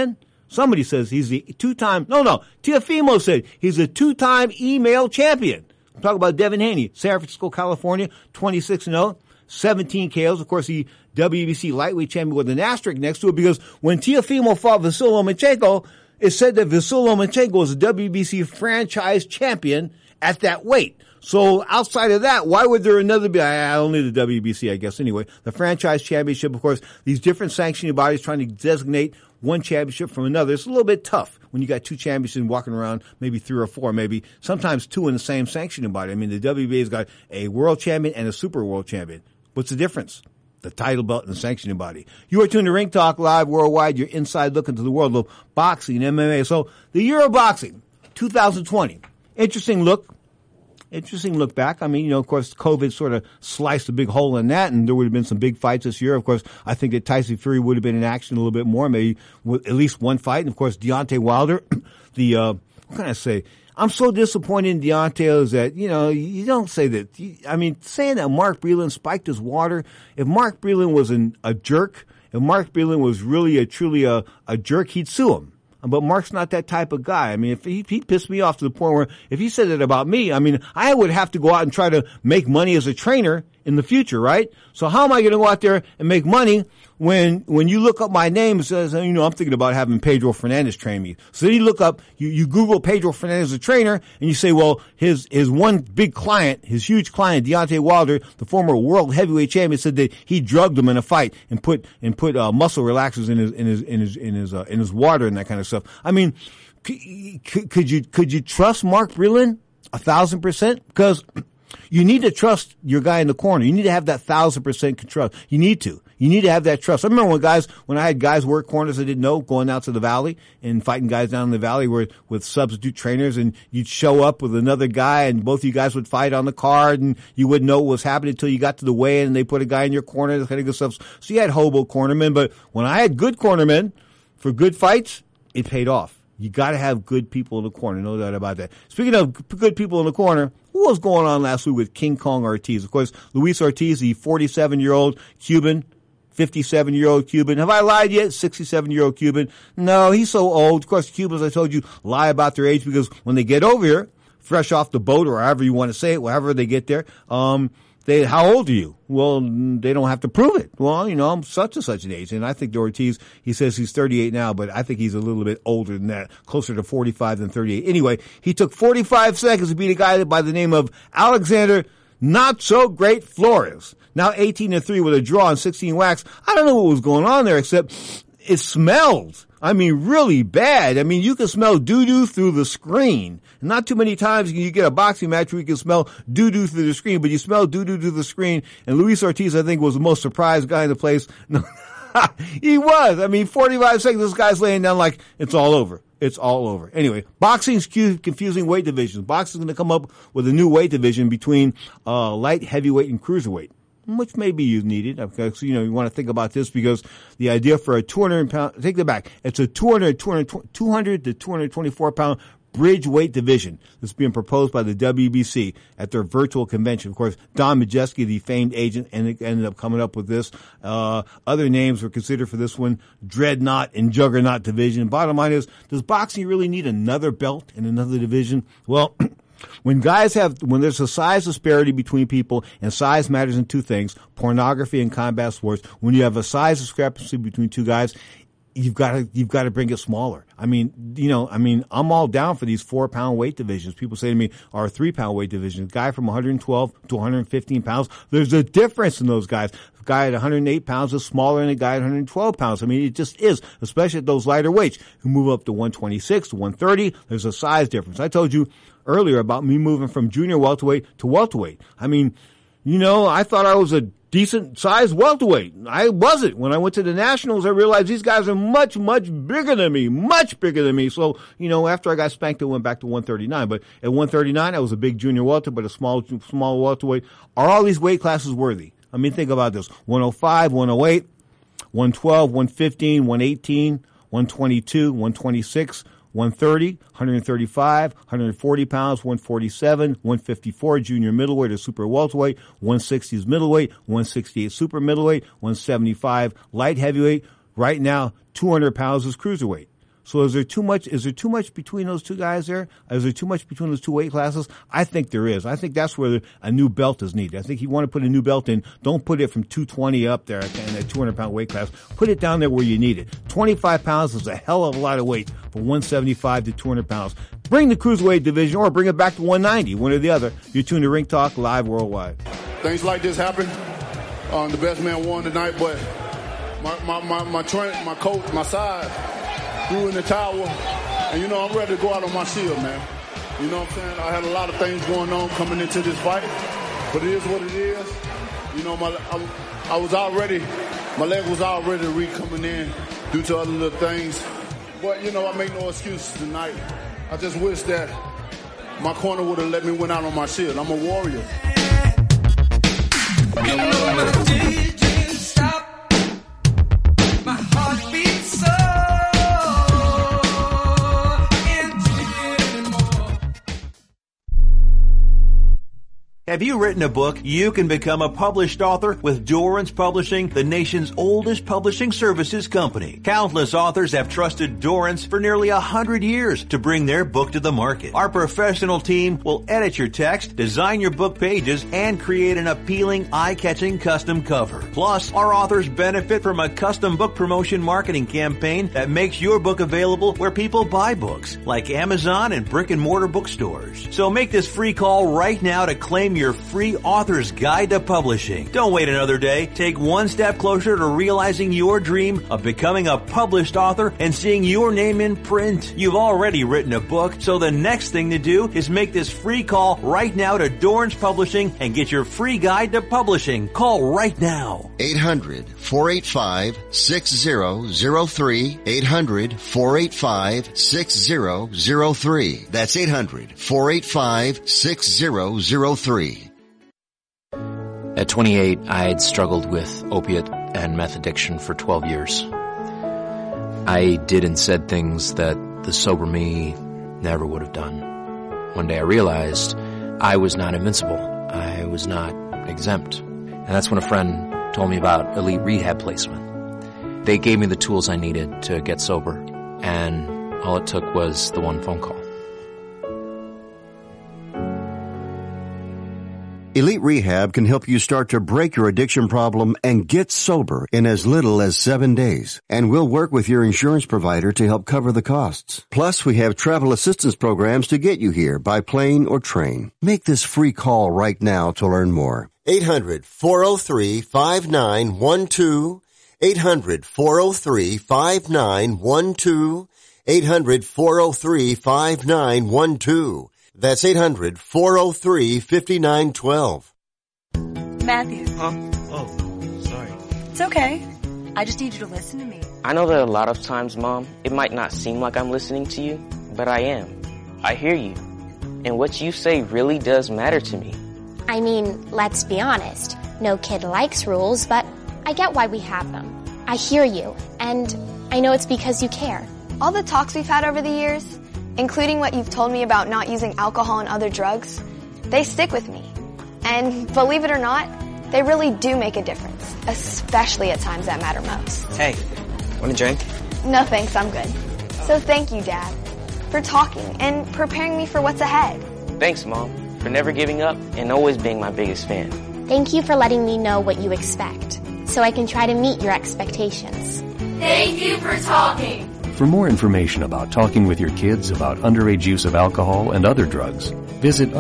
Somebody says he's the two-time, Teofimo said he's a two-time email champion. I'm talking about Devin Haney, San Francisco, California, 26-0, 17 KOs. Of course, the WBC lightweight champion with an asterisk next to it because when Teofimo fought Vasyl Lomachenko, it said that Vasyl Lomachenko was a WBC franchise champion at that weight. So outside of that, why would there another be? Only the WBC, I guess, anyway. The franchise championship, of course, these different sanctioning bodies trying to designate one championship from another. It's a little bit tough when you got two championships walking around, maybe 3 or 4, maybe sometimes 2 in the same sanctioning body. I mean, the WBA's got a world champion and a super world champion. What's the difference? The title belt and the sanctioning body. You are tuned to Ring Talk Live Worldwide, your inside look into the world of boxing and MMA. So the year of boxing, 2020. Interesting look back. I mean, of course, COVID sort of sliced a big hole in that, and there would have been some big fights this year. Of course, I think that Tyson Fury would have been in action a little bit more, maybe with at least one fight. And, of course, Deontay Wilder, what can I say? I'm so disappointed in Deontay is that, you don't say that. Saying that Mark Breland spiked his water, if Mark Breland was a jerk, if Mark Breland was really truly a jerk, he'd sue him. But Mark's not that type of guy. I mean, if he pissed me off to the point where if he said it about me, I would have to go out and try to make money as a trainer in the future, right? So how am I going to go out there and make money when you look up my name, it says, I'm thinking about having Pedro Fernandez train me. So then you look up, you Google Pedro Fernandez as a trainer, and you say, well, his one big client, his huge client, Deontay Wilder, the former world heavyweight champion, said that he drugged him in a fight and put muscle relaxers in his water and that kind of stuff. I mean, could you trust Mark Breland 1,000%? Because you need to trust your guy in the corner. You need to have that 1,000% trust. You need to have that trust. I remember when I had guys work corners I didn't know, going out to the valley and fighting guys down in the valley with substitute trainers, and you'd show up with another guy and both of you guys would fight on the card and you wouldn't know what was happening until you got to the weigh-in and they put a guy in your corner, that kind of good stuff. So you had hobo cornermen, but when I had good cornermen for good fights, it paid off. You got to have good people in the corner, no doubt about that. Speaking of good people in the corner, what was going on last week with King Kong Ortiz? Of course, Luis Ortiz, the 47-year-old Cuban, 57-year-old Cuban. Have I lied yet? 67-year-old Cuban. No, he's so old. Of course, Cubans, I told you, lie about their age because when they get over here, fresh off the boat or however you want to say it, wherever they get there, how old are you? Well, they don't have to prove it. Well, I'm such and such an age. And I think Ortiz, he says he's 38 now, but I think he's a little bit older than that, closer to 45 than 38. Anyway, he took 45 seconds to beat a guy by the name of Alexander Not So Great Flores. Now 18-3 with a draw and 16 whacks. I don't know what was going on there except it smelled. Really bad. You can smell doo-doo through the screen. Not too many times can you get a boxing match where you can smell doo-doo through the screen, but you smell doo-doo through the screen. And Luis Ortiz, I think, was the most surprised guy in the place. No, he was. 45 seconds, this guy's laying down like it's all over. It's all over. Anyway, boxing's confusing weight divisions. Boxing's going to come up with a new weight division between light, heavyweight, and cruiserweight, which maybe you needed. Because, you want to think about this because the idea for a 200-pound, take that back, it's a 200 to 224-pound bridge weight division that's being proposed by the WBC at their virtual convention. Of course, Don Majeski, the famed agent, ended up coming up with this. Other names were considered for this one, Dreadnought and Juggernaut division. Bottom line is, does boxing really need another belt in another division? Well, when there's a size disparity between people, and size matters in two things, pornography and combat sports, when you have a size discrepancy between two guys, you've got to bring it smaller. I'm all down for these 4-pound weight divisions. People say to me, or 3-pound weight divisions. A guy from 112 to 115 pounds, there's a difference in those guys. A guy at 108 pounds is smaller than a guy at 112 pounds. It just is, especially at those lighter weights. You move up to 126 to 130, there's a size difference. I told you earlier about me moving from junior welterweight to welterweight. I thought I was a decent sized welterweight. I wasn't. When I went to the Nationals, I realized these guys are much, much bigger than me. So, after I got spanked, I went back to 139. But at 139, I was a big junior welter, but a small welterweight. Are all these weight classes worthy? Think about this. 105, 108, 112, 115, 118, 122, 126, 130, 135, 140 pounds, 147, 154 junior middleweight or super welterweight, 160 is middleweight, 168 super middleweight, 175 light heavyweight. Right now, 200 pounds is cruiserweight. So is there too much between those two guys there? Is there too much between those two weight classes? I think there is. I think that's where a new belt is needed. I think you want to put a new belt in. Don't put it from 220 up there in that 200-pound weight class. Put it down there where you need it. 25 pounds is a hell of a lot of weight from 175 to 200 pounds. Bring the cruiserweight division or bring it back to 190, one or the other. You're tuned to Ring Talk Live Worldwide. Things like this happen. The best man won tonight, but my coach, my side, threw in the towel. And, I'm ready to go out on my shield, man. You know what I'm saying? I had a lot of things going on coming into this fight, but it is what it is. My leg was already coming in due to other little things. But, I make no excuses tonight. I just wish that my corner would have let me win out on my shield. I'm a warrior. My heart beats so. Have you written a book? You can become a published author with Dorrance Publishing, the nation's oldest publishing services company. Countless authors have trusted Dorrance for nearly 100 years to bring their book to the market. Our professional team will edit your text, design your book pages, and create an appealing, eye-catching custom cover. Plus, our authors benefit from a custom book promotion marketing campaign that makes your book available where people buy books, like Amazon and brick-and-mortar bookstores. So make this free call right now to claim your free author's guide to publishing. Don't wait another day. Take one step closer to realizing your dream of becoming a published author and seeing your name in print. You've already written a book, so the next thing to do is make this free call right now to Dorrance Publishing and get your free guide to publishing. Call right now. 800-485-6003. 800-485-6003. That's 800-485-6003. At 28, I had struggled with opiate and meth addiction for 12 years. I did and said things that the sober me never would have done. One day I realized I was not invincible. I was not exempt. And that's when a friend told me about Elite Rehab Placement. They gave me the tools I needed to get sober, and all it took was the one phone call. Elite Rehab can help you start to break your addiction problem and get sober in as little as 7 days. And we'll work with your insurance provider to help cover the costs. Plus, we have travel assistance programs to get you here by plane or train. Make this free call right now to learn more. 800-403-5912. 800-403-5912. 800-403-5912. That's 800-403-5912. Matthew. Huh? Oh, sorry. It's okay. I just need you to listen to me. I know that a lot of times, Mom, it might not seem like I'm listening to you, but I am. I hear you. And what you say really does matter to me. I mean, let's be honest. No kid likes rules, but I get why we have them. I hear you, and I know it's because you care. All the talks we've had over the years, including what you've told me about not using alcohol and other drugs, they stick with me. And believe it or not, they really do make a difference, especially at times that matter most. Hey, want a drink? No thanks, I'm good. So thank you, Dad, for talking and preparing me for what's ahead. Thanks, Mom, for never giving up and always being my biggest fan. Thank you for letting me know what you expect, so I can try to meet your expectations. Thank you for talking. For more information about talking with your kids about underage use of alcohol and other drugs, visit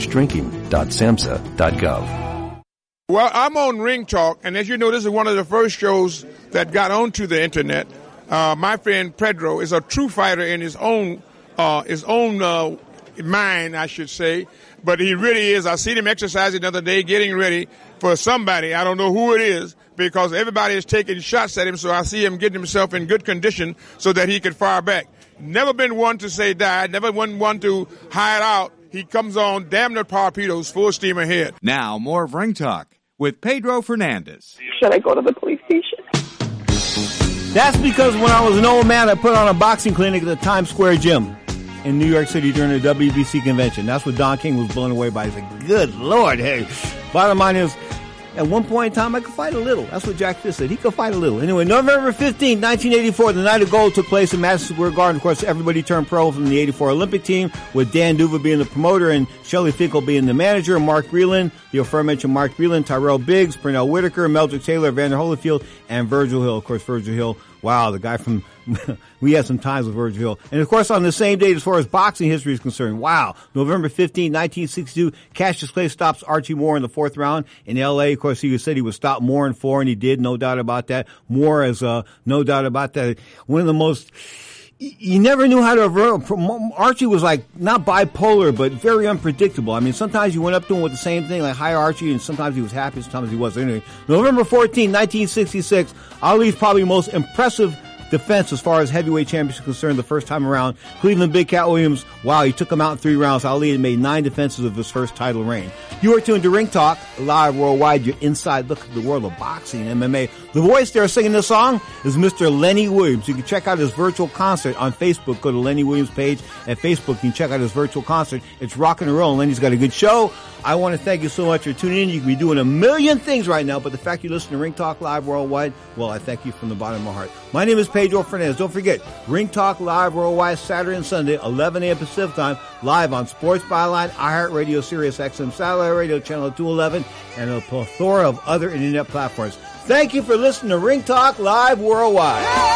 underagedrinking.samhsa.gov. Well, I'm on Ring Talk, and as you know, this is one of the first shows that got onto the internet. My friend Pedro is a true fighter in his own mind, I should say. But he really is. I seen him exercising the other day, getting ready for somebody. I don't know who it is, because everybody is taking shots at him, so I see him getting himself in good condition so that he could fire back. Never been one to say die, never been one to hide out. He comes on damn near torpedoes, full steam ahead. Now, more of Ring Talk with Pedro Fernandez. Should I go to the police station? That's because when I was an old man, I put on a boxing clinic at the Times Square gym in New York City during the WBC convention. That's what Don King was blown away by. He said, good Lord, hey. Bottom line is, at one point in time, I could fight a little. That's what Jack Fish said. He could fight a little. Anyway, November 15, 1984, the Night of Gold took place in Madison Square Garden. Of course, everybody turned pro from the 84 Olympic team, with Dan Duva being the promoter and Shelley Finkel being the manager. Mark Breland, the aforementioned Mark Breland, Tyrell Biggs, Pernell Whitaker, Meldrick Taylor, Vander Holyfield, and Virgil Hill. Of course, Virgil Hill, wow, the guy from we had some times with Virgil Hill. And, of course, on the same date, as far as boxing history is concerned, wow, November 15, 1962, Cassius Clay stops Archie Moore in the 4th round in L.A. Of course, he said he would stop Moore in 4, and he did, no doubt about that. Moore is, no doubt about that, one of the most... You never knew how to... Archie was like, not bipolar, but very unpredictable. I mean, sometimes you went up to him with the same thing, like, hi, Archie, and sometimes he was happy, sometimes he wasn't. Anyway, November 14, 1966, Ali's probably most impressive defense as far as heavyweight championship is concerned the first time around. Cleveland Big Cat Williams, wow, he took him out in 3 rounds. Ali had made 9 defenses of his first title reign. You are tuned to Ring Talk, live worldwide, your inside look at the world of boxing and MMA. The voice there singing this song is Mr. Lenny Williams. You can check out his virtual concert on Facebook. Go to Lenny Williams' page at Facebook. You can check out his virtual concert. It's rocking and rolling. Lenny's got a good show. I want to thank you so much for tuning in. You can be doing a million things right now, but the fact you listen to Ring Talk Live Worldwide, well, I thank you from the bottom of my heart. My name is Pedro Fernandez. Don't forget, Ring Talk Live Worldwide, Saturday and Sunday, 11 a.m. Pacific Time, live on Sports Byline, iHeartRadio, Sirius XM, Satellite Radio, Channel 211, and a plethora of other internet platforms. Thank you for listening to Ring Talk Live Worldwide.